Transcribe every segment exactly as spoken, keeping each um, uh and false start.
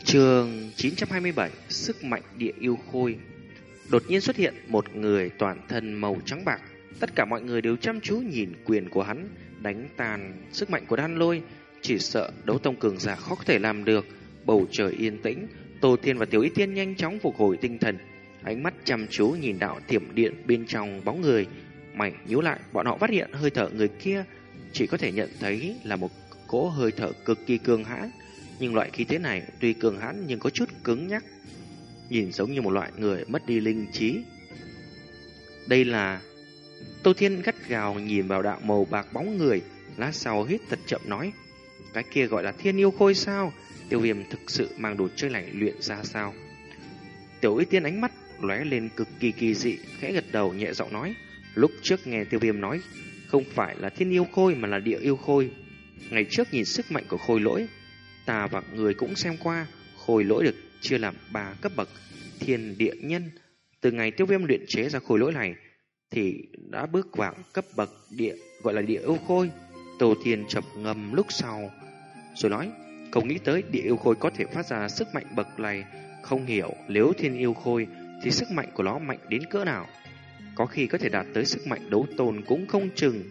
Chương chín trăm hai mươi bảy. Sức mạnh địa yêu khôi. Đột nhiên xuất hiện một người toàn thân màu trắng bạc. Tất cả mọi người đều chăm chú nhìn quyền của hắn, đánh tàn sức mạnh của đan lôi. Chỉ sợ đấu tông cường giả khó có thể làm được. Bầu trời yên tĩnh, Tô Thiên và Tiểu Y Tiên nhanh chóng phục hồi tinh thần, ánh mắt chăm chú nhìn đạo thiểm điện bên trong bóng người. Mày nhíu lại, bọn họ phát hiện hơi thở người kia chỉ có thể nhận thấy là một cỗ hơi thở cực kỳ cường hãn. Nhưng loại khí thế này tuy cường hãn nhưng có chút cứng nhắc, nhìn giống như một loại người mất đi linh trí. Đây là... Tô Thiên gắt gào nhìn vào đạo màu bạc bóng người, lát sau hít thật chậm nói: cái kia gọi là thiên yêu khôi sao? Tiêu Viêm thực sự mang đồ chơi này luyện ra sao? Tiểu Y Tiên ánh mắt lóe lên cực kỳ kỳ dị, khẽ gật đầu nhẹ giọng nói: lúc trước nghe Tiêu Viêm nói không phải là thiên yêu khôi mà là địa yêu khôi. Ngày trước nhìn sức mạnh của khôi lỗi, ta và người cũng xem qua, khôi lỗi được chia làm ba cấp bậc: thiên, địa, nhân. Từ ngày Tiêu Viêm luyện chế ra khôi lỗi này thì đã bước vào cấp bậc địa, gọi là địa yêu khôi. Tô Thiên chập ngầm lúc sau rồi nói: không nghĩ tới địa yêu khôi có thể phát ra sức mạnh bậc này. Không hiểu nếu thiên yêu khôi thì sức mạnh của nó mạnh đến cỡ nào, có khi có thể đạt tới sức mạnh đấu tôn cũng không chừng.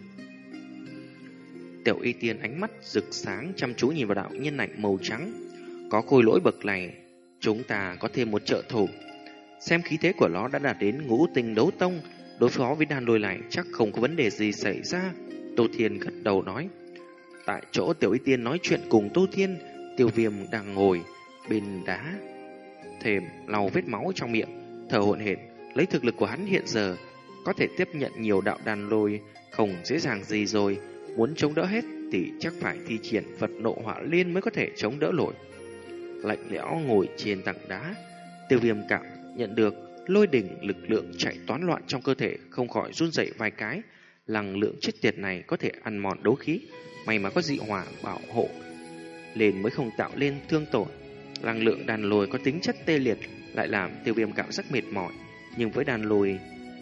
Tiểu Y Tiên ánh mắt rực sáng chăm chú nhìn vào đạo nhân ảnh màu trắng. Có khôi lỗi bậc này, chúng ta có thêm một trợ thủ. Xem khí thế của nó đã đạt đến ngũ tinh đấu tông, đối phó với đàn lôi này chắc không có vấn đề gì xảy ra. Tô Thiên gật đầu nói. Tại chỗ Tiểu Y Tiên nói chuyện cùng Tô Thiên, Tiêu Viêm đang ngồi bên đá thềm lau vết máu trong miệng, thở hổn hển. Lấy thực lực của hắn hiện giờ có thể tiếp nhận nhiều đạo đàn lôi không dễ dàng gì rồi. Muốn chống đỡ hết thì chắc phải thi triển Phật Nộ Hỏa Liên mới có thể chống đỡ nổi. Lạnh lẽo ngồi trên tảng đá, Tiêu Viêm cảm nhận được lôi đỉnh lực lượng chạy toán loạn trong cơ thể, không khỏi run rẩy vài cái. Năng lượng chết tiệt này có thể ăn mòn đấu khí, may mà có dị hỏa bảo hộ lên mới không tạo lên thương tổn. Năng lượng đàn lôi có tính chất tê liệt, lại làm Tiêu Viêm cảm giác mệt mỏi. Nhưng với đàn lôi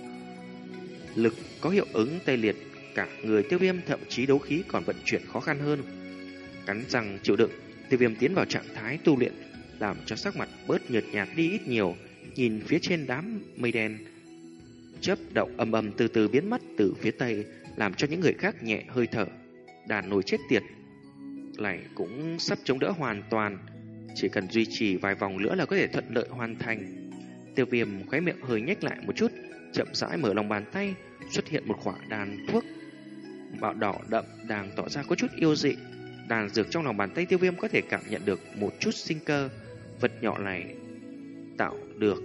lực có hiệu ứng tê liệt, cả người Tiêu Viêm thậm chí đấu khí còn vận chuyển khó khăn hơn. Cắn răng chịu đựng, Tiêu Viêm tiến vào trạng thái tu luyện, làm cho sắc mặt bớt nhợt nhạt đi ít nhiều. Nhìn phía trên đám mây đen chớp động ầm ầm từ từ biến mất từ phía tây, làm cho những người khác nhẹ hơi thở. Đàn nồi chết tiệt này cũng sắp chống đỡ hoàn toàn, chỉ cần duy trì vài vòng nữa là có thể thuận lợi hoàn thành. Tiêu Viêm khóe miệng hơi nhếch lại một chút, chậm rãi mở lòng bàn tay, xuất hiện một khỏa đàn thuốc màu đỏ đậm đang tỏ ra có chút yêu dị. Đàn dược trong lòng bàn tay Tiêu Viêm có thể cảm nhận được một chút sinh cơ. Vật nhỏ này tạo được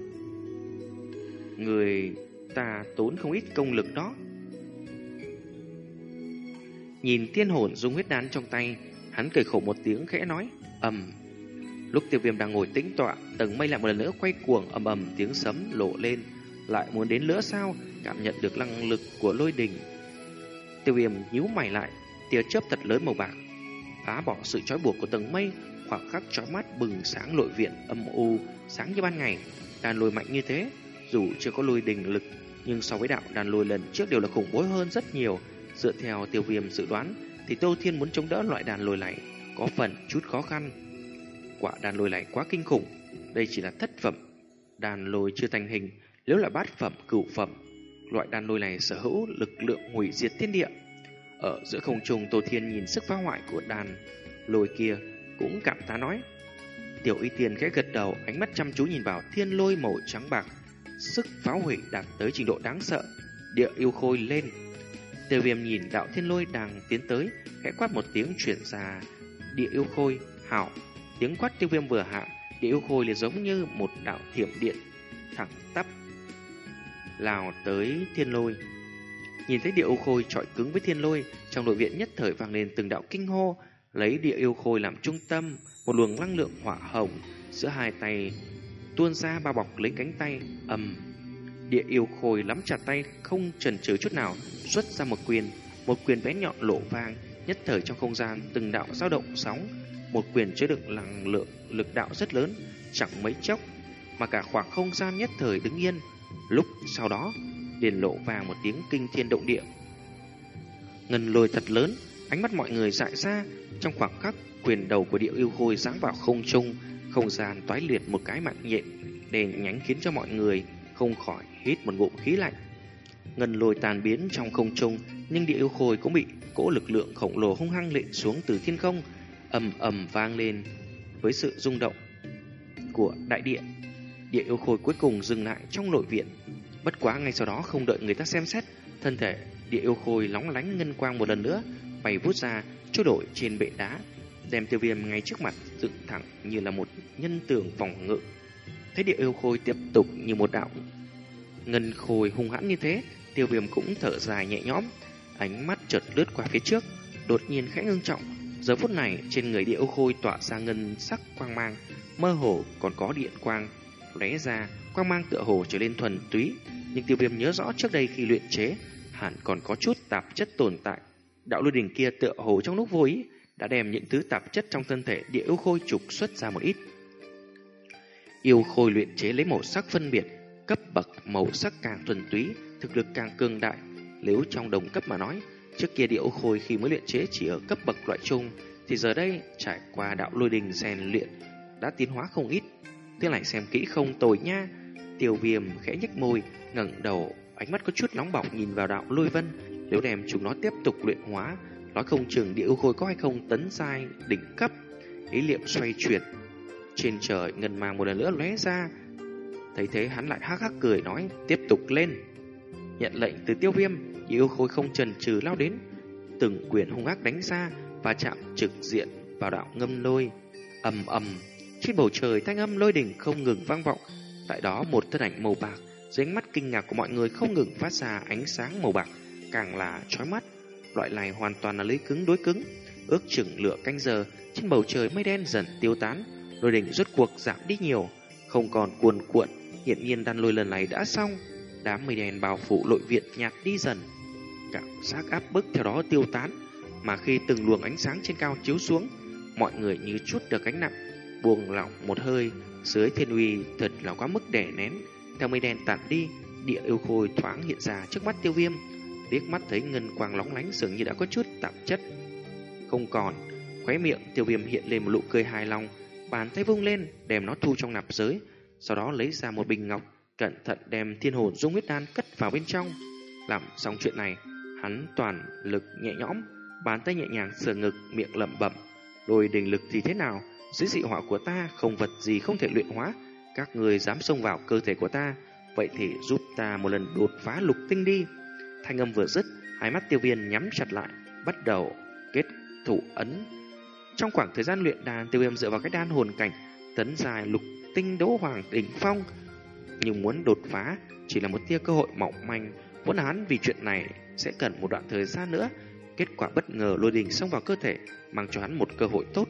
người ta tốn không ít công lực đó. Nhìn tiên hồn dung huyết đan trong tay, hắn cười khổ một tiếng khẽ nói: ầm. Lúc Tiêu Viêm đang ngồi tĩnh tọa, tầng mây lại một lần nữa quay cuồng, ầm ầm tiếng sấm lộ lên. Lại muốn đến nữa sao? Cảm nhận được năng lực của lôi đình, Tiêu Viêm nhíu mày lại, tia chớp thật lớn màu bạc phá bỏ sự trói buộc của tầng mây, khoảng khắc chói mắt bừng sáng nội viện âm u, sáng như ban ngày. Đàn lôi mạnh như thế, dù chưa có lôi đình lực, nhưng so với đạo đàn lôi lần trước đều là khủng bố hơn rất nhiều. Dựa theo Tiêu Viêm dự đoán thì Tô Thiên muốn chống đỡ loại đàn lôi này có phần chút khó khăn. Quả đàn lôi này quá kinh khủng, đây chỉ là thất phẩm đàn lôi chưa thành hình, nếu là bát phẩm cửu phẩm, loại đàn lôi này sở hữu lực lượng hủy diệt thiên địa. Ở giữa không trung, Tô Thiên nhìn sức phá hoại của đàn lôi kia cũng cảm thán nói. Tiểu Y Tiên khẽ gật đầu, ánh mắt chăm chú nhìn vào thiên lôi màu trắng bạc, sức phá hủy đạt tới trình độ đáng sợ. Địa yêu khôi lên. Tiêu Viêm nhìn đạo thiên lôi đang tiến tới, khẽ quát một tiếng chuyển ra: địa yêu khôi, hảo. Tiếng quát Tiêu Viêm vừa hạ, địa yêu khôi liền giống như một đạo thiểm điện thẳng tắp lao tới thiên lôi. Nhìn thấy địa yêu khôi chọi cứng với thiên lôi, trong nội viện nhất thời vang lên từng đạo kinh hô. Lấy địa yêu khôi làm trung tâm, một luồng năng lượng hỏa hồng giữa hai tay tuôn ra bao bọc lấy cánh tay. Ầm. Địa yêu khôi nắm chặt tay, không chần chừ chút nào, xuất ra một quyền. Một quyền bé nhọn lộ vang, nhất thời trong không gian từng đạo dao động sóng. Một quyền chứa đựng năng lượng lực đạo rất lớn, chẳng mấy chốc mà cả khoảng không gian nhất thời đứng yên. Lúc sau đó liền lộ vang một tiếng kinh thiên động địa. Ngân lôi thật lớn, ánh mắt mọi người dại ra. Trong khoảng khắc, quyền đầu của địa yêu khôi giáng vào không trung, Không gian toái liệt một cái mạng nhện đèn nhánh khiến cho mọi người không khỏi hít một ngụm khí lạnh. Ngân lôi tàn biến trong không trung, nhưng địa yêu khôi cũng bị cỗ lực lượng khổng lồ hung hăng lện xuống từ thiên không, ầm ầm vang lên với sự rung động của đại địa. Địa yêu khôi cuối cùng dừng lại trong nội viện. Bất quá ngay sau đó, không đợi người ta xem xét, thân thể địa yêu khôi lóng lánh ngân quang một lần nữa bay vút ra, trôi đổi trên bệ đá, đem Tiêu Viêm ngay trước mặt dựng thẳng như là một nhân tường phòng ngự. Thấy địa yêu khôi tiếp tục như một đạo ngân khôi hung hãn như thế, Tiêu Viêm cũng thở dài nhẹ nhõm, ánh mắt chợt lướt qua phía trước, đột nhiên khẽ ngưng trọng. Giờ phút này trên người địa yêu khôi tỏa ra ngân sắc quang mang, mơ hồ còn có điện quang lóe ra, quang mang tựa hồ trở lên thuần túy. Nhưng Tiêu Viêm nhớ rõ trước đây khi luyện chế, hẳn còn có chút tạp chất tồn tại. Đạo lôi đỉnh kia tựa hồ trong lúc vô ý đã đem những thứ tạp chất trong thân thể địa yêu khôi trục xuất ra một ít. Yêu khôi luyện chế lấy màu sắc phân biệt, cấp bậc màu sắc càng thuần túy, thực lực càng cường đại. Nếu trong đồng cấp mà nói, trước kia địa yêu khôi khi mới luyện chế chỉ ở cấp bậc loại trung, thì giờ đây trải qua đạo lôi đình rèn luyện đã tiến hóa không ít. Thế này xem kỹ không tồi nha. Tiêu Viêm khẽ nhếch môi, ngẩng đầu, ánh mắt có chút nóng bỏng nhìn vào đạo lôi vân. Nếu đem chúng nó tiếp tục luyện hóa, nói không chừng địa yêu khôi có hay không tấn giai đỉnh cấp. Ý niệm xoay chuyển, trên trời ngân mang một lần nữa lóe ra. Thấy thế hắn lại hắc hắc cười nói, tiếp tục lên. Nhận lệnh từ Tiêu Viêm, địa yêu khôi không chần chừ lao đến, từng quyền hung ác đánh ra và chạm trực diện vào đạo ngâm lôi. Ầm ầm, trên bầu trời thanh âm lôi đỉnh không ngừng vang vọng. Tại đó một thân ảnh màu bạc dưới ánh mắt kinh ngạc của mọi người không ngừng phát ra ánh sáng màu bạc, càng là chói mắt. Loại này hoàn toàn là lưới cứng đối cứng. Ước chừng lửa canh giờ, trên bầu trời mây đen dần tiêu tán, lôi đỉnh rốt cuộc giảm đi nhiều, không còn cuồn cuộn. Hiển nhiên đan lôi lần này đã xong. Đám mây đen bao phủ nội viện nhạt đi dần, cảm giác áp bức theo đó tiêu tán. Mà khi từng luồng ánh sáng trên cao chiếu xuống, mọi người như chút được gánh nặng, buông lỏng một hơi. Dưới thiên uy thật là quá mức đè nén. Theo mây đen tản đi, địa yêu khôi thoáng hiện ra trước mắt Tiêu Viêm. Liếc mắt thấy ngân quang lóng lánh dường như đã có chút tạp chất không còn, khóe miệng Tiêu Viêm hiện lên một nụ cười hài lòng, bàn tay vung lên đem nó thu trong nạp giới, sau đó lấy ra một bình ngọc, cẩn thận đem thiên hồn dung huyết đan cất vào bên trong. Làm xong chuyện này, hắn toàn lực nhẹ nhõm, bàn tay nhẹ nhàng sờ ngực, miệng lẩm bẩm: lôi đình lực thì thế nào, dưới dị hỏa của ta không vật gì không thể luyện hóa. Các người dám xông vào cơ thể của ta, vậy thì giúp ta một lần đột phá lục tinh đi. Thanh âm vừa dứt, hai mắt Tiêu Viêm nhắm chặt lại, bắt đầu kết thủ ấn. Trong khoảng thời gian luyện đan, Tiêu Viêm dựa vào cái đan hồn cảnh tấn dài lục tinh đấu hoàng đỉnh phong, nhưng muốn đột phá chỉ là một tia cơ hội mỏng manh. Vốn hắn vì chuyện này sẽ cần một đoạn thời gian nữa. Kết quả bất ngờ lôi đình xông vào cơ thể, mang cho hắn một cơ hội tốt.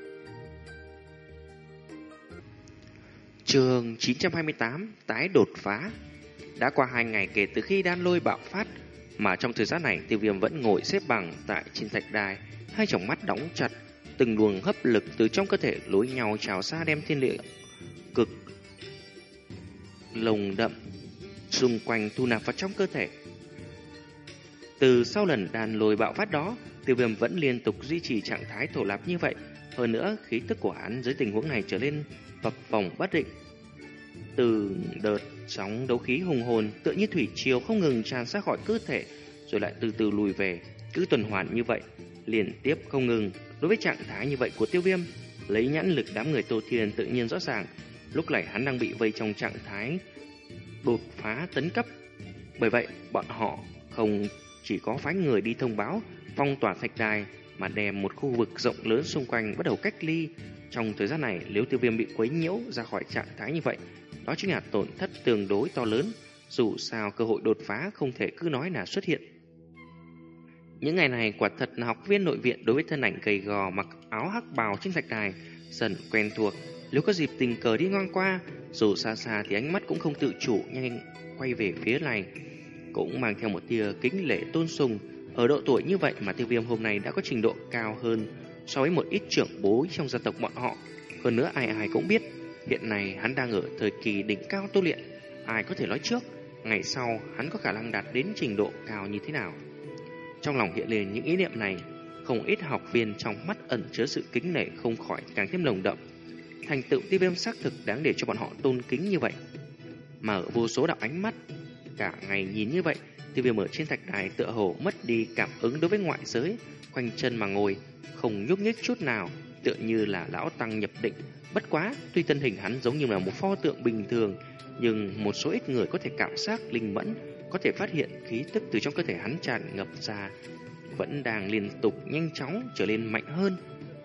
Chương chín trăm hai mươi tám, tái đột phá. Đã qua hai ngày kể từ khi đan lôi bạo phát, mà trong thời gian này Tiêu Viêm vẫn ngồi xếp bằng tại trên thạch đài, hai tròng mắt đóng chặt, từng luồng hấp lực từ trong cơ thể lối nhau trào ra, đem thiên địa cực lồng đậm xung quanh thu nạp vào trong cơ thể. Từ sau lần đan lôi bạo phát đó, Tiêu Viêm vẫn liên tục duy trì trạng thái thổ nạp như vậy. Hơn nữa, khí tức của hắn dưới tình huống này trở nên phập phồng bất định. Từ đợt sóng đấu khí hùng hồn tựa như thủy triều không ngừng tràn ra khỏi cơ thể, rồi lại từ từ lùi về, cứ tuần hoàn như vậy liên tiếp không ngừng. Đối với trạng thái như vậy của Tiêu Viêm, lấy nhãn lực đám người Tô Thiên tự nhiên rõ ràng, lúc này hắn đang bị vây trong trạng thái đột phá tấn cấp. Bởi vậy, bọn họ không chỉ có phái người đi thông báo phong tỏa thạch đài, mà đem một khu vực rộng lớn xung quanh bắt đầu cách ly. Trong thời gian này, nếu Tiêu Viêm bị quấy nhiễu ra khỏi trạng thái như vậy, đó chính là tổn thất tương đối to lớn. Dù sao cơ hội đột phá không thể cứ nói là xuất hiện. Những ngày này quả thật là học viên nội viện đối với thân ảnh gầy gò mặc áo hắc bào trên thạch đài dần quen thuộc. Nếu có dịp tình cờ đi ngang qua, dù xa xa thì ánh mắt cũng không tự chủ nhanh quay về phía này, cũng mang theo một tia kính lễ tôn sùng. Ở độ tuổi như vậy mà Tiêu Viêm hôm nay đã có trình độ cao hơn so với một ít trưởng bối trong gia tộc bọn họ. Hơn nữa ai ai cũng biết, hiện nay hắn đang ở thời kỳ đỉnh cao tu luyện. Ai có thể nói trước, ngày sau hắn có khả năng đạt đến trình độ cao như thế nào. Trong lòng hiện lên những ý niệm này, không ít học viên trong mắt ẩn chứa sự kính nể không khỏi càng thêm nồng đậm. thành tựu tiêu viêm xác thực đáng để cho bọn họ tôn kính như vậy. Mở vô số đạo ánh mắt, cả ngày nhìn như vậy, tiêu viêm ở trên thạch đài tựa hồ mất đi cảm ứng đối với ngoại giới, khoanh chân mà ngồi, không nhúc nhích chút nào, tựa như là lão tăng nhập định. Bất quá, tuy thân hình hắn giống như là một pho tượng bình thường, nhưng một số ít người có thể cảm giác linh mẫn, có thể phát hiện khí tức từ trong cơ thể hắn tràn ngập ra, vẫn đang liên tục nhanh chóng trở lên mạnh hơn.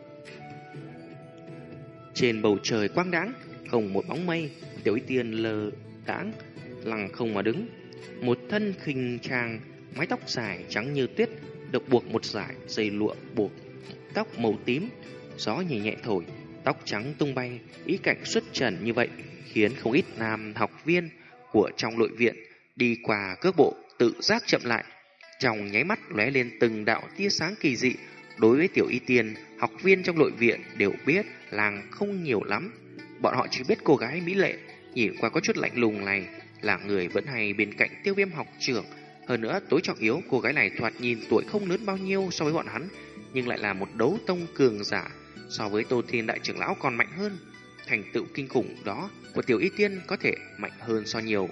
Trên bầu trời quang đãng, không một bóng mây, Tiểu Y Tiên lơ đãng lặng không mà đứng, một thân khinh trang, mái tóc dài trắng như tuyết, được buộc một dải dây lụa buộc tóc màu tím, gió nhẹ nhẹ thổi, tóc trắng tung bay, ý cảnh xuất trần như vậy khiến không ít nam học viên của trong nội viện đi qua cước bộ tự giác chậm lại, trong nháy mắt lóe lên từng đạo tia sáng kỳ dị. Đối với Tiểu Y Tiên, học viên trong nội viện đều biết làng không nhiều lắm, bọn họ chỉ biết cô gái mỹ lệ nhìn qua có chút lạnh lùng này là người vẫn hay bên cạnh Tiêu Viêm học trưởng. Hơn nữa, tối trọng yếu, cô gái này thoạt nhìn tuổi không lớn bao nhiêu so với bọn hắn, nhưng lại là một đấu tông cường giả, so với Tô Thiên đại trưởng lão còn mạnh hơn. Thành tựu kinh khủng đó của Tiểu Y Tiên có thể mạnh hơn so nhiều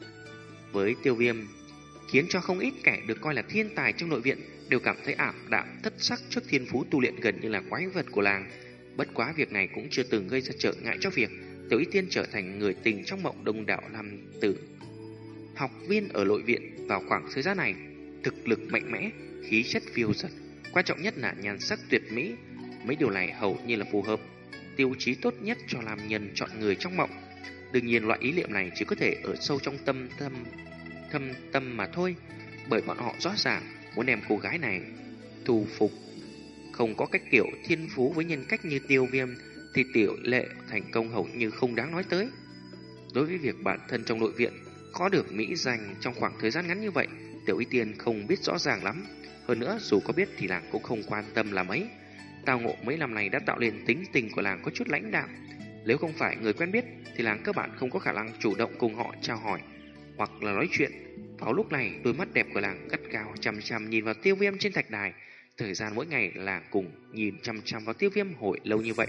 với Tiêu Viêm, khiến cho không ít kẻ được coi là thiên tài trong nội viện đều cảm thấy ảm đạm thất sắc trước thiên phú tu luyện gần như là quái vật của làng. Bất quá việc này cũng chưa từng gây ra trở ngại cho việc Tiểu Y Tiên trở thành người tình trong mộng đông đảo nam tử học viên ở nội viện vào khoảng thời gian này. Thực lực mạnh mẽ, khí chất phiêu dật, quan trọng nhất là nhan sắc tuyệt mỹ. Mấy điều này hầu như là phù hợp, tiêu chí tốt nhất cho nam nhân chọn người trong mộng. Đương nhiên loại ý niệm này chỉ có thể ở sâu trong tâm thâm thâm tâm mà thôi, bởi bọn họ rõ ràng muốn đem cô gái này thu phục. Không có cách kiểu thiên phú với nhân cách như Tiêu Viêm thì tỷ lệ thành công hầu như không đáng nói tới. Đối với việc bản thân trong nội viện có được mỹ danh trong khoảng thời gian ngắn như vậy, Tiểu Y Tiên không biết rõ ràng lắm. Hơn nữa, dù có biết thì làng cũng không quan tâm là mấy. Tao ngộ mấy năm này đã tạo nên tính tình của làng có chút lãnh đạm. Nếu không phải người quen biết thì làng cơ bản không có khả năng chủ động cùng họ chào hỏi hoặc là nói chuyện. Vào lúc này, đôi mắt đẹp của làng gắt gao chằm chằm nhìn vào Tiêu Viêm trên thạch đài. Thời gian mỗi ngày làng cùng nhìn chằm chằm vào Tiêu Viêm hồi lâu như vậy,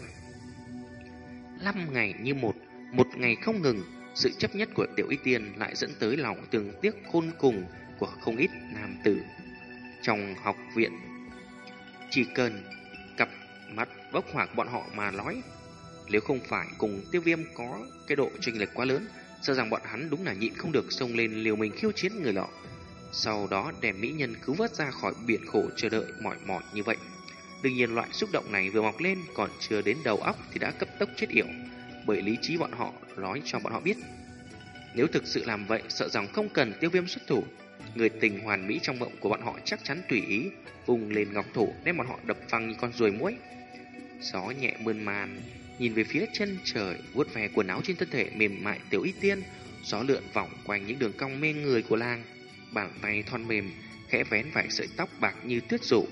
năm ngày như một, một ngày không ngừng. Sự chấp nhất của Tiểu Y Tiên lại dẫn tới lòng thương tiếc khôn cùng của không ít nam tử trong học viện. Chỉ cần cặp mắt bốc hỏa của bọn họ mà nói, nếu không phải cùng Tiêu Viêm có cái độ chênh lệch quá lớn, sợ rằng bọn hắn đúng là nhịn không được xông lên liều mình khiêu chiến người lọ, sau đó đem mỹ nhân cứu vớt ra khỏi biển khổ chờ đợi mỏi mòn như vậy. Đương nhiên loại xúc động này vừa mọc lên còn chưa đến đầu óc thì đã cấp tốc chết yểu, bởi lý trí bọn họ nói cho bọn họ biết, nếu thực sự làm vậy, sợ rằng không cần Tiêu Viêm xuất thủ, người tình hoàn mỹ trong mộng của bọn họ chắc chắn tùy ý vùng lên ngọc thủ đem bọn họ đập văng như con ruồi muỗi. Gió nhẹ mơn man nhìn về phía chân trời, vuốt ve quần áo trên thân thể mềm mại Tiểu Y Tiên. Gió lượn vòng quanh những đường cong mê người của làng, bàn tay thon mềm khẽ vén vài sợi tóc bạc như tuyết rủ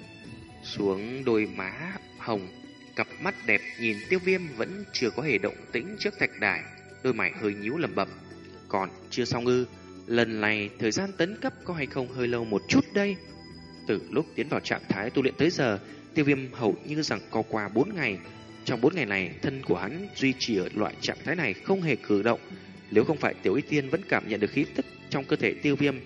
xuống đôi má hồng. Cặp mắt đẹp nhìn Tiêu Viêm vẫn chưa có hề động tĩnh trước thạch đài, đôi mày hơi nhíu lẩm bẩm, còn chưa xong ư? Lần này thời gian tấn cấp có hay không hơi lâu một chút đây? Từ lúc tiến vào trạng thái tu luyện tới giờ, Tiêu Viêm hầu như rằng có qua bốn ngày. Trong bốn ngày này, thân của hắn duy trì ở loại trạng thái này không hề cử động. Nếu không phải Tiểu Y Tiên vẫn cảm nhận được khí tức trong cơ thể Tiêu Viêm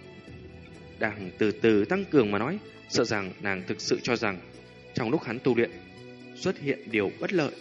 đang từ từ tăng cường mà nói, sợ rằng nàng thực sự cho rằng trong lúc hắn tu luyện xuất hiện điều bất lợi.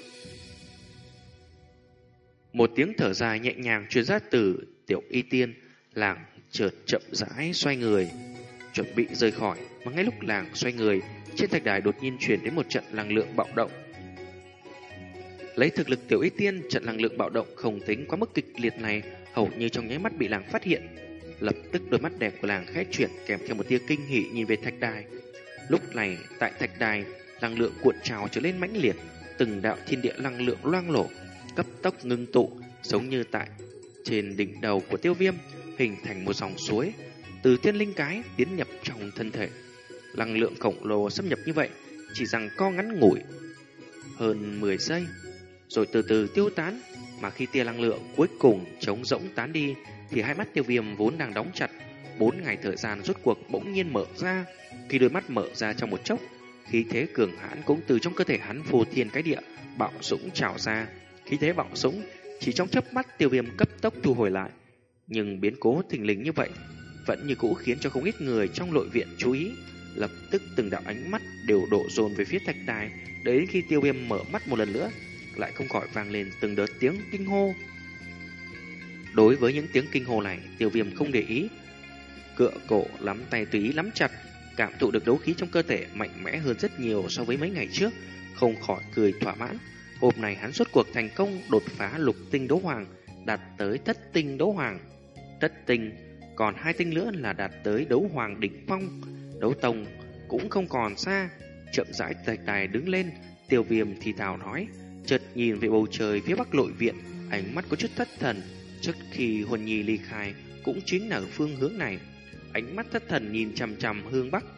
Một tiếng thở dài nhẹ nhàng truyền ra từ Tiểu Y Tiên, làng chợt chậm rãi xoay người, chuẩn bị rời khỏi. Mà ngay lúc làng xoay người, trên thạch đài đột nhiên truyền đến một trận năng lượng bạo động. Lấy thực lực Tiểu Y Tiên, trận năng lượng bạo động không tính quá mức kịch liệt này hầu như trong nháy mắt bị làng phát hiện. Lập tức đôi mắt đẹp của làng khẽ chuyển, kèm theo một tia kinh hỉ nhìn về thạch đài. Lúc này tại thạch đài, năng lượng cuộn trào trở lên mãnh liệt, từng đạo thiên địa năng lượng loang lổ cấp tốc ngưng tụ, giống như tại trên đỉnh đầu của Tiêu Viêm, hình thành một dòng suối từ thiên linh cái tiến nhập trong thân thể. Năng lượng khổng lồ xâm nhập như vậy chỉ rằng co ngắn ngủi hơn mười giây, rồi từ từ tiêu tán. Mà khi tia năng lượng cuối cùng trống rỗng tán đi, thì hai mắt Tiêu Viêm vốn đang đóng chặt bốn ngày thời gian rốt cuộc bỗng nhiên mở ra. Khi đôi mắt mở ra trong một chốc, khí thế cường hãn cũng từ trong cơ thể hắn phô thiên cái địa, bạo dũng trào ra. Khí thế bạo dũng chỉ trong chớp mắt Tiêu Viêm cấp tốc thu hồi lại, nhưng biến cố thình lình như vậy vẫn như cũ khiến cho không ít người trong nội viện chú ý. Lập tức từng đạo ánh mắt đều đổ dồn về phía thạch đài. Đến khi Tiêu Viêm mở mắt một lần nữa, lại không khỏi vang lên từng đợt tiếng kinh hô. Đối với những tiếng kinh hô này, Tiêu Viêm không để ý, cựa cổ nắm tay tùy ý nắm chặt, cảm thụ được đấu khí trong cơ thể mạnh mẽ hơn rất nhiều so với mấy ngày trước, không khỏi cười thỏa mãn. Hôm nay hắn rốt cuộc thành công đột phá lục tinh đấu hoàng, đạt tới thất tinh đấu hoàng. Thất tinh, còn hai tinh nữa là đạt tới đấu hoàng đỉnh phong. Đấu tông cũng không còn xa. Chậm rãi thạch đài đứng lên, Tiêu Viêm thì thào nói, chợt nhìn về bầu trời phía bắc nội viện, ánh mắt có chút thất thần. Trước khi Huân Nhi ly khai cũng chính là ở phương hướng này. Ánh mắt thất thần nhìn chằm chằm hướng bắc.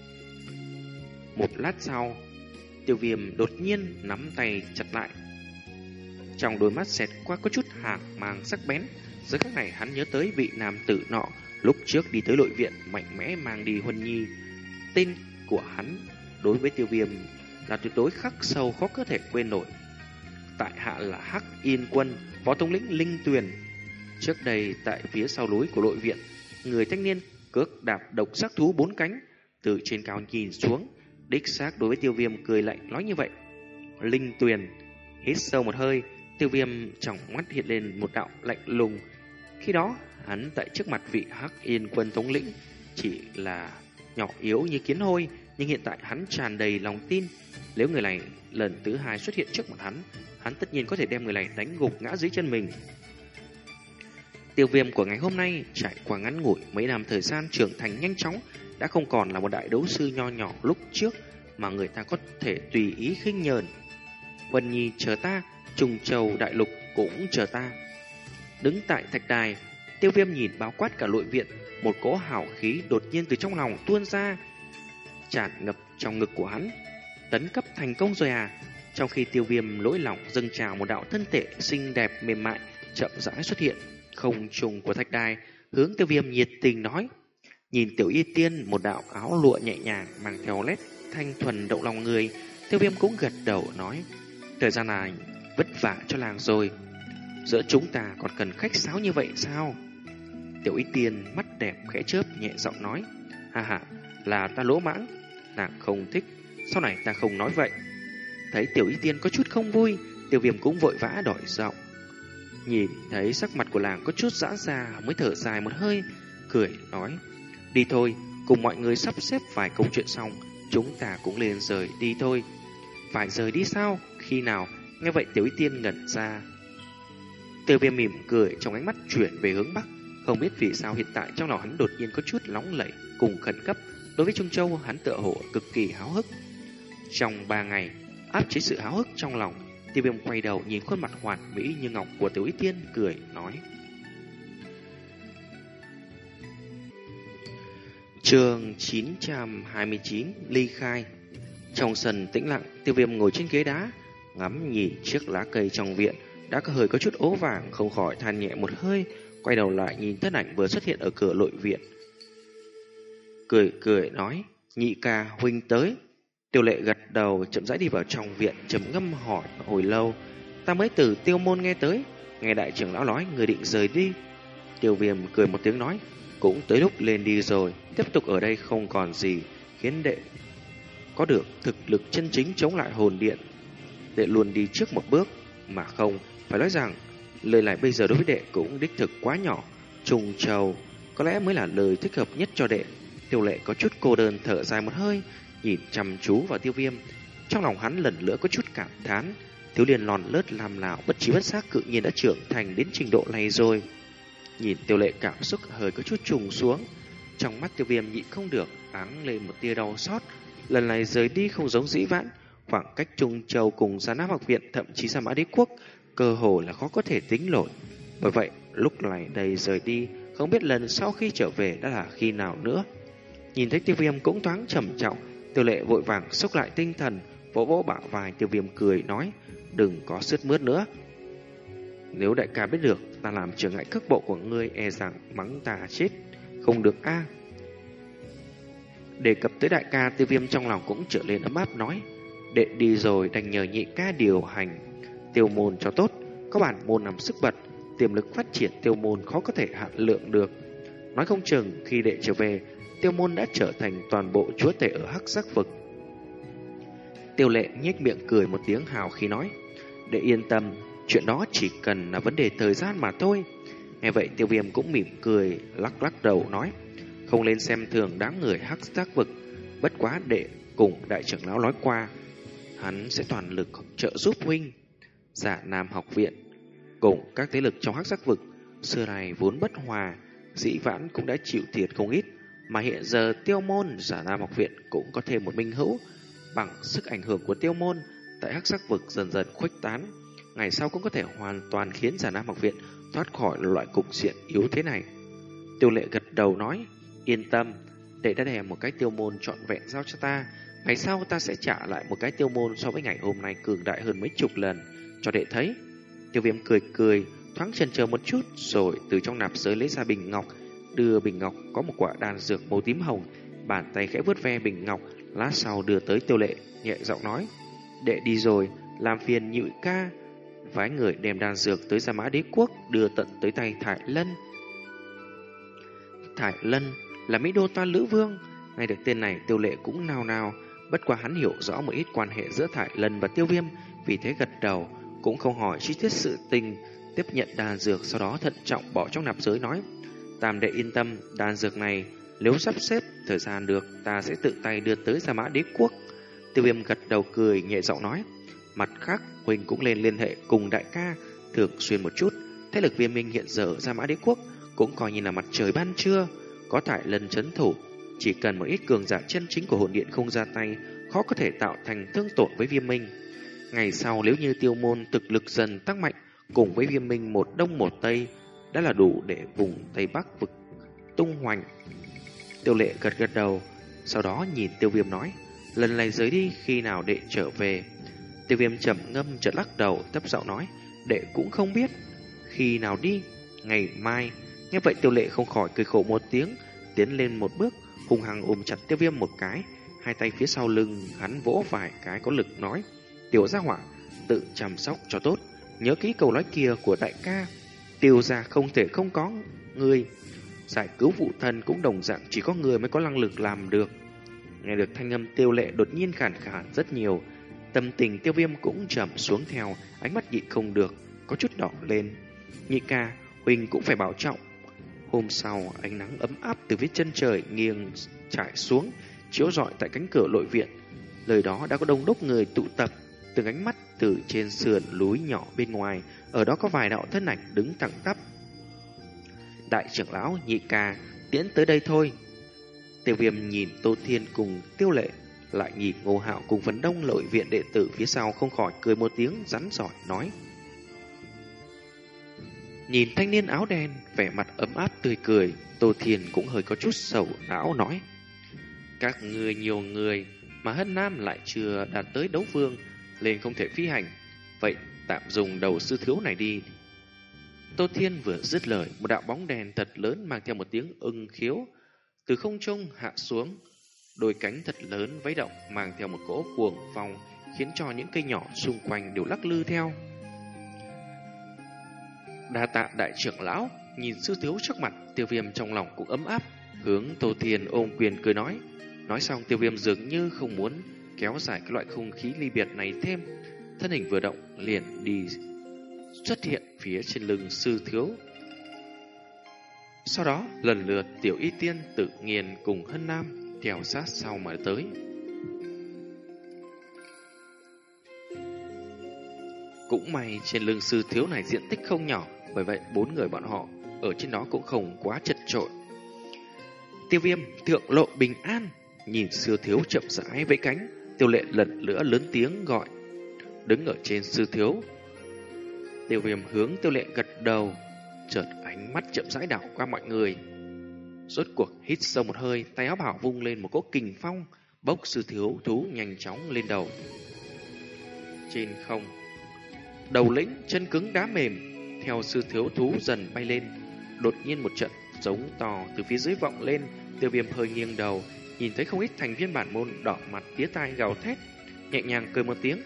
Một lát sau, Tiêu Viêm đột nhiên nắm tay chặt lại, trong đôi mắt xẹt qua có chút hàn mang sắc bén. Giờ khắc này hắn nhớ tới vị nam tử nọ lúc trước đi tới nội viện mạnh mẽ mang đi Huân Nhi. Tên của hắn đối với Tiêu Viêm là tuyệt đối khắc sâu khó có thể quên nổi. Tại hạ là Hắc Yên Quân, phó thống lĩnh Linh Tuyền. Trước đây tại phía sau núi của nội viện, người thanh niên cước đạp độc sắc thú bốn cánh từ trên cao nhìn xuống, đích xác đối với Tiêu Viêm cười lạnh nói như vậy. Linh Tuyền hít sâu một hơi, Tiêu Viêm trong mắt hiện lên một đạo lạnh lùng. Khi đó hắn tại trước mặt vị Hắc Yên Quân thống lĩnh chỉ là nhỏ yếu như kiến hôi, nhưng hiện tại hắn tràn đầy lòng tin. Nếu người này lần thứ hai xuất hiện trước mặt hắn, hắn tất nhiên có thể đem người này đánh gục ngã dưới chân mình. Tiêu Viêm của ngày hôm nay trải qua ngắn ngủi mấy năm thời gian trưởng thành nhanh chóng, đã không còn là một đại đấu sư nho nhỏ lúc trước mà người ta có thể tùy ý khinh nhờn. Vân Nhi chờ ta, Trùng Châu đại lục cũng chờ ta. Đứng tại thạch đài, Tiêu Viêm nhìn bao quát cả nội viện, một cỗ hào khí đột nhiên từ trong lòng tuôn ra, tràn ngập trong ngực của hắn. Tấn cấp thành công rồi à? Trong khi Tiêu Viêm nỗi lòng dâng trào, một đạo thân thể xinh đẹp mềm mại chậm rãi xuất hiện không trung của thạch đài, hướng Tiêu Viêm nhiệt tình nói. Nhìn Tiểu Y Tiên một đạo áo lụa nhẹ nhàng mang theo nét thanh thuần động lòng người, Tiêu Viêm cũng gật đầu nói, thời gian này vất vả cho làng rồi, giữa chúng ta còn cần khách sáo như vậy sao? Tiểu Y Tiên mắt đẹp khẽ chớp nhẹ giọng nói, ha ha, là ta lỗ mãng, nàng không thích, sau này ta không nói vậy. Thấy Tiểu Y Tiên có chút không vui, Tiêu Viêm cũng vội vã đổi giọng. Nhìn thấy sắc mặt của làng có chút giãn ra, mới thở dài một hơi, cười nói, đi thôi, cùng mọi người sắp xếp vài câu chuyện xong, chúng ta cũng lên rời đi thôi. Phải rời đi sao? Khi nào? Nghe vậy Tiểu Y Tiên ngẩn ra. Tiêu Viêm mỉm cười, trong ánh mắt chuyển về hướng bắc. Không biết vì sao hiện tại trong lòng hắn đột nhiên có chút nóng lẩy cùng khẩn cấp. Đối với Trung Châu, hắn tựa hồ cực kỳ háo hức. Trong ba ngày áp chế sự háo hức trong lòng, Tiêu Viêm quay đầu nhìn khuôn mặt hoàn mỹ như ngọc của Tiểu Y Tiên, cười nói. Chương chín trăm hai mươi chín, ly khai. Trong sân tĩnh lặng, Tiêu Viêm ngồi trên ghế đá, ngắm nhìn chiếc lá cây trong viện đã có hơi có chút ố vàng, không khỏi than nhẹ một hơi, quay đầu lại nhìn thân ảnh vừa xuất hiện ở cửa nội viện, cười cười nói, nhị ca huynh tới. Tiêu Lệ gật đầu, chậm rãi đi vào trong viện, trầm ngâm hỏi hồi lâu, ta mới từ Tiêu môn nghe tới, nghe đại trưởng lão nói người định rời đi. Tiêu Viêm cười một tiếng nói, cũng tới lúc lên đi rồi, tiếp tục ở đây không còn gì khiến đệ có được thực lực chân chính chống lại hồn điện. Đệ luôn đi trước một bước, mà không phải nói rằng lời này bây giờ đối với đệ cũng đích thực quá nhỏ. Trùng Châu có lẽ mới là lời thích hợp nhất cho đệ. Tiêu Lệ có chút cô đơn thở dài một hơi, nhìn chăm chú vào Tiêu Viêm. Trong lòng hắn lần nữa có chút cảm thán, thiếu niên lòn lớt làm nào bất trí bất giác cự nhiên đã trưởng thành đến trình độ này rồi. Nhìn Tiêu Lệ cảm xúc hơi có chút trùng xuống, trong mắt Tiêu Viêm nhịn không được áng lên một tia đau xót. Lần này rời đi không giống dĩ vãng, khoảng cách Trung Châu cùng Già Nam học viện, thậm chí Sa Mã Đế quốc, cơ hồ là khó có thể tính nổi. Bởi vậy lúc này đây rời đi, không biết lần sau khi trở về đã là khi nào nữa. Nhìn thấy Tiêu Viêm cũng thoáng trầm trọng, Tiêu Lệ vội vàng xúc lại tinh thần, vỗ vỗ bả vai Tiêu Viêm cười nói, đừng có sướt mướt nữa. Nếu đại ca biết được ta làm trở ngại cước bộ của ngươi, e rằng mắng ta chết không được a. Đề cập tới đại ca, Tiêu Viêm trong lòng cũng trở lên ấm áp nói: đệ đi rồi đành nhờ nhị ca điều hành tiêu môn cho tốt. Có bản môn nằm sức bật, tiềm lực phát triển tiêu môn khó có thể hạn lượng được. Nói không chừng khi đệ trở về, tiêu môn đã trở thành toàn bộ chúa tể ở Hắc Giác Vực. Tiêu Lệ nhếch miệng cười một tiếng hào khí nói: đệ yên tâm, chuyện đó chỉ cần là vấn đề thời gian mà thôi. Nghe vậy Tiêu Viêm cũng mỉm cười, lắc lắc đầu nói: không lên xem thường đám người Hắc Giác Vực. Bất quá đệ cùng đại trưởng lão nói qua, hắn sẽ toàn lực trợ giúp huynh. Giả Nam học viện cùng các thế lực trong Hắc Giác Vực xưa này vốn bất hòa, dĩ vãng cũng đã chịu thiệt không ít, mà hiện giờ Tiêu môn Giả Nam học viện cũng có thêm một minh hữu. Bằng sức ảnh hưởng của Tiêu môn tại Hắc Giác Vực dần dần khuếch tán, ngày sau cũng có thể hoàn toàn khiến Giả Nam học viện thoát khỏi loại cục diện yếu thế này. Tiêu Lệ gật đầu nói: yên tâm, đệ đã đem một cái tiêu môn trọn vẹn giao cho ta. Ngày sau ta sẽ trả lại một cái tiêu môn so với ngày hôm nay cường đại hơn mấy chục lần cho đệ thấy. Tiêu Viêm cười cười, thoáng chần chờ một chút, rồi từ trong nạp giới lấy ra bình ngọc, đưa bình ngọc có một quả đan dược màu tím hồng, bàn tay khẽ vuốt ve bình ngọc, lát sau đưa tới Tiêu Lệ, nhẹ giọng nói: đệ đi rồi, làm phiền nhị ca phái người đem đan dược tới Gia Mã Đế Quốc, đưa tận tới tay Thải Lân. Thải Lân là Mỹ Đô Toa Lữ Vương. Nghe được tên này, Tiêu Lệ cũng nao nao, bất quá hắn hiểu rõ một ít quan hệ giữa Thải Lân và Tiêu Viêm, vì thế gật đầu, cũng không hỏi chi tiết sự tình, tiếp nhận đan dược, sau đó thận trọng bỏ trong nạp giới nói: tam đệ yên tâm, đan dược này nếu sắp xếp thời gian được, ta sẽ tự tay đưa tới Gia Mã Đế Quốc. Tiêu Viêm gật đầu cười, nhẹ giọng nói: mặt khác, huynh cũng lên liên hệ cùng đại ca thường xuyên một chút. Thế lực Viêm Minh hiện giờ ở Gia Mã Đế Quốc cũng coi như là mặt trời ban trưa, có Thải Lân trấn thủ, chỉ cần một ít cường giả chân chính của hồn điện không ra tay, khó có thể tạo thành thương tổn với Viêm Minh. Ngày sau nếu như tiêu môn thực lực dần tăng mạnh, cùng với Viêm Minh một đông một tây, đã là đủ để vùng Tây Bắc vực tung hoành. Tiêu Lệ gật gật đầu, sau đó nhìn Tiêu Viêm nói: lần này rời đi, khi nào đệ trở về? Tiêu Viêm trầm ngâm chợt lắc đầu, thấp giọng nói: đệ cũng không biết. Khi nào đi? Ngày mai. Nghe vậy Tiêu Lệ không khỏi cười khổ một tiếng, tiến lên một bước, hung hăng ôm chặt Tiêu Viêm một cái, hai tay phía sau lưng hắn vỗ vài cái có lực nói: tiểu gia hỏa, tự chăm sóc cho tốt, nhớ kỹ câu nói kia của đại ca, Tiêu gia không thể không có người. Giải cứu phụ thân cũng đồng dạng chỉ có người mới có năng lực làm được. Nghe được thanh âm Tiêu Lệ đột nhiên khàn khàn rất nhiều, tâm tình Tiêu Viêm cũng trầm xuống theo, ánh mắt nhịn không được có chút đỏ lên. Nhị ca, huynh cũng phải bảo trọng. Hôm sau, ánh nắng ấm áp từ phía chân trời nghiêng trải xuống, chiếu rọi tại cánh cửa nội viện. Nơi đó đã có đông đúc người tụ tập, từng ánh mắt từ trên sườn núi nhỏ bên ngoài, ở đó có vài đạo thân ảnh đứng thẳng tắp. Đại trưởng lão, nhị ca, tiễn tới đây thôi. Tiêu Viêm nhìn Tô Thiên cùng Tiêu Lệ, lại nhìn Ngô Hạo cùng phần đông nội viện đệ tử phía sau, không khỏi cười một tiếng rắn giỏi nói: nhìn thanh niên áo đen vẻ mặt ấm áp tươi cười, Tô Thiên cũng hơi có chút sầu não nói: các người nhiều người mà Hân Nam lại chưa đạt tới đấu vương, nên không thể phi hành, vậy tạm dùng đầu sư thiếu này đi. Tô Thiên vừa dứt lời, một đạo bóng đèn thật lớn mang theo một tiếng ưng khiếu từ không trung hạ xuống, đôi cánh thật lớn vẫy động mang theo một cỗ cuồng phong, khiến cho những cây nhỏ xung quanh đều lắc lư theo. Đa tạ đại trưởng lão. Nhìn sư thiếu trước mặt, Tiêu Viêm trong lòng cũng ấm áp, hướng Tô Thiên ôm quyền cười nói. Nói xong, Tiêu Viêm dường như không muốn kéo dài cái loại không khí ly biệt này thêm, thân hình vừa động liền đi xuất hiện phía trên lưng sư thiếu. Sau đó lần lượt Tiểu Y Tiên, Tự Nghiền cùng Hân Nam theo sát sau mà tới. Cũng may trên lưng sư thiếu này diện tích không nhỏ, bởi vậy bốn người bọn họ ở trên đó cũng không quá chật chội. Tiêu Viêm, thượng lộ bình an. Nhìn sư thiếu chậm rãi vẫy cánh, Tiêu Lệ lần nữa lớn tiếng gọi. Đứng ở trên sư thiếu, Tiêu Viêm hướng Tiêu Lệ gật đầu, chợt ánh mắt chậm rãi đảo qua mọi người. Rốt cuộc hít sâu một hơi, tay áo bảo vung lên một cỗ kình phong, bốc sư thiếu thú nhanh chóng lên đầu. Trên không, đầu lĩnh chân cứng đá mềm theo sư thiếu thú dần bay lên. Đột nhiên một trận giống to từ phía dưới vọng lên, Tiêu Viêm hơi nghiêng đầu, nhìn thấy không ít thành viên bản môn đỏ mặt tía tai gào thét, nhẹ nhàng cười một tiếng.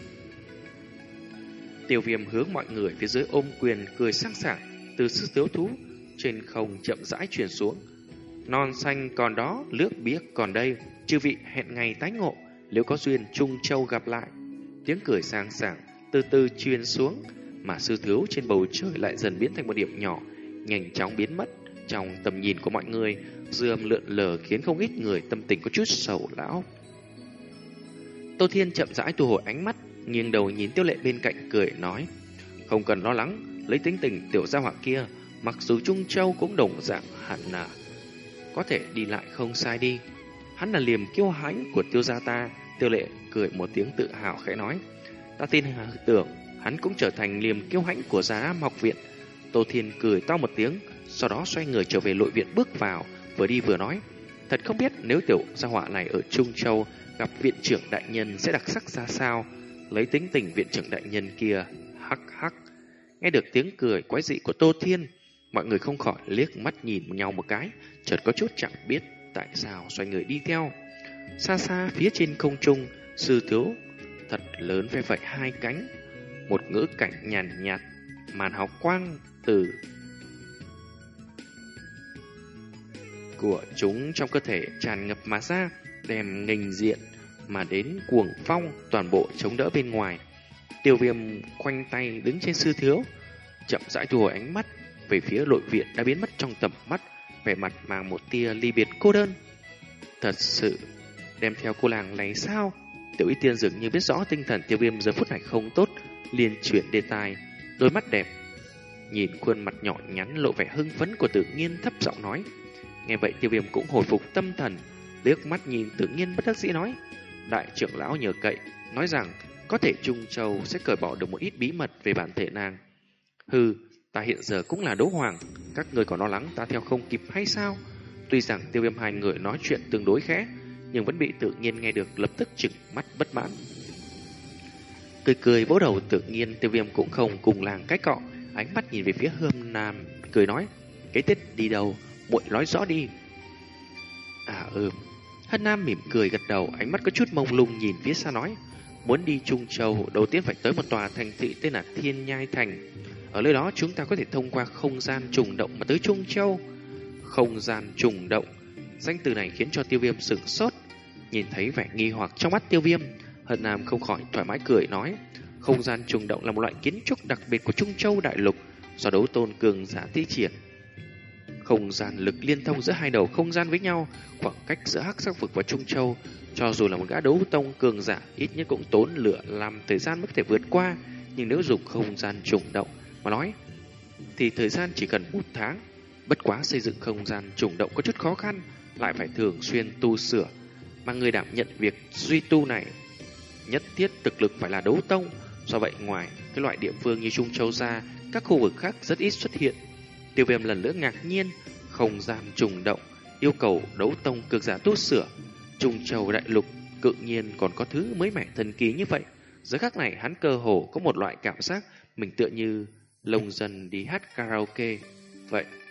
Tiêu Viêm hướng mọi người phía dưới ôm quyền cười sang sảng, từ sư tiếu thú trên không chậm rãi truyền xuống. Non xanh còn đó, lước biếc còn đây, chư vị hẹn ngày tái ngộ, nếu có duyên Trung Châu gặp lại. Tiếng cười sang sảng từ từ truyền xuống, mà sư thiếu trên bầu trời lại dần biến thành một điểm nhỏ, nhanh chóng biến mất trong tầm nhìn của mọi người, dư âm lượn lờ khiến không ít người tâm tình có chút sầu lão. Tô Thiên chậm rãi thu hồi ánh mắt, nghiêng đầu nhìn Tiêu Lệ bên cạnh cười nói: không cần lo lắng, lấy tính tình tiểu gia hỏa kia, mặc dù Trung Châu cũng đồng dạng hẳn là có thể đi lại không sai đi. Hắn là liềm kiêu hãnh của Tiêu gia ta. Tiêu Lệ cười một tiếng tự hào khẽ nói: ta tin tưởng hắn cũng trở thành liềm kiêu hãnh của Giá Nam học viện. Tô Thiên cười to một tiếng, sau đó xoay người trở về nội viện bước vào, vừa đi vừa nói: thật không biết nếu tiểu gia hỏa này ở Trung Châu gặp viện trưởng đại nhân sẽ đặc sắc ra sao. Lấy tính tình viện trưởng đại nhân kia, hắc hắc. Nghe được tiếng cười quái dị của Tô Thiên, mọi người không khỏi liếc mắt nhìn nhau một cái, chợt có chút chẳng biết tại sao xoay người đi theo. Xa xa phía trên không trung, sư thiếu thật lớn ve vẩy hai cánh, một ngữ cảnh nhàn nhạt, màn hào quang từ của chúng trong cơ thể tràn ngập mà ra, đem nghênh diện mà đến cuồng phong toàn bộ chống đỡ bên ngoài. Tiêu Viêm khoanh tay đứng trên sư thiếu, chậm rãi thu hồi ánh mắt về phía nội viện đã biến mất trong tầm mắt, vẻ mặt mang một tia ly biệt cô đơn. Thật sự đem theo cô làng này sao? Tiểu Y Tiên dường như biết rõ tinh thần Tiêu Viêm giờ phút này không tốt, liền chuyển đề tài, đôi mắt đẹp nhìn khuôn mặt nhỏ nhắn lộ vẻ hưng phấn của Tự Nhiên, thấp giọng nói. Nghe vậy Tiêu Viêm cũng hồi phục tâm thần, liếc mắt nhìn Tự Nhiên bất đắc dĩ nói: đại trưởng lão nhờ cậy, nói rằng có thể Trung Châu sẽ cởi bỏ được một ít bí mật về bản thể nàng. Hừ, ta hiện giờ cũng là đấu hoàng, các người còn lo lắng ta theo không kịp hay sao? Tuy rằng Tiêu Viêm hai người nói chuyện tương đối khẽ, nhưng vẫn bị Tự Nhiên nghe được, lập tức trừng mắt bất mãn. Cười cười vỗ đầu Tự Nhiên, Tiêu Viêm cũng không cùng làng cái cọ, ánh mắt nhìn về phía Hương Nam, cười nói: cái tết đi đâu, muội nói rõ đi. À ừm. Hân Nam mỉm cười gật đầu, ánh mắt có chút mông lung nhìn phía xa nói: muốn đi Trung Châu, đầu tiên phải tới một tòa thành thị tên là Thiên Nhai Thành. Ở nơi đó chúng ta có thể thông qua không gian trùng động mà tới Trung Châu. Không gian trùng động, danh từ này khiến cho Tiêu Viêm sửng sốt. Nhìn thấy vẻ nghi hoặc trong mắt Tiêu Viêm, Hân Nam không khỏi thoải mái cười nói: không gian trùng động là một loại kiến trúc đặc biệt của Trung Châu đại lục, do đấu tôn cường giả thi triển. Không gian lực liên thông giữa hai đầu không gian với nhau, khoảng cách giữa Hắc Sắc vực và Trung Châu, cho dù là một gã đấu tông cường giả ít nhất cũng tốn lửa làm thời gian mới có thể vượt qua. Nhưng nếu dùng không gian trùng động mà nói thì thời gian chỉ cần một tháng. Bất quá xây dựng không gian trùng động có chút khó khăn, lại phải thường xuyên tu sửa, mà người đảm nhận việc duy tu này nhất thiết thực lực phải là đấu tông. Do vậy ngoài cái loại địa phương như Trung Châu ra, các khu vực khác rất ít xuất hiện. Tiêu Viêm lần nữa ngạc nhiên, không gian trùng động yêu cầu đấu tông cường giả tu sửa. Trung Châu đại lục tự nhiên còn có thứ mới mẻ thần kỳ như vậy. Giờ khắc này hắn cơ hồ có một loại cảm giác mình tựa như lông dân đi hát karaoke vậy.